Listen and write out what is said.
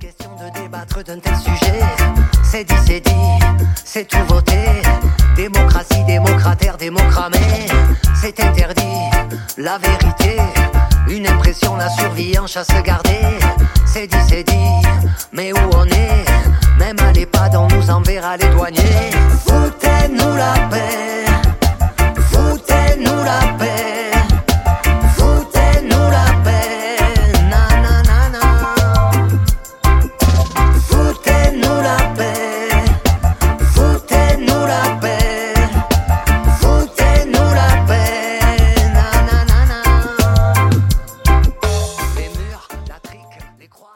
question de débattre d'un tel sujet. C'est dit, c'est tout voté. Démocratie, démocrataire, démocramé. C'est interdit, la vérité. Une impression, la survie en chasse gardée. C'est dit, mais où on est? Même à l'EHPAD, on nous enverra les douaniers. Foutez-nous la paix.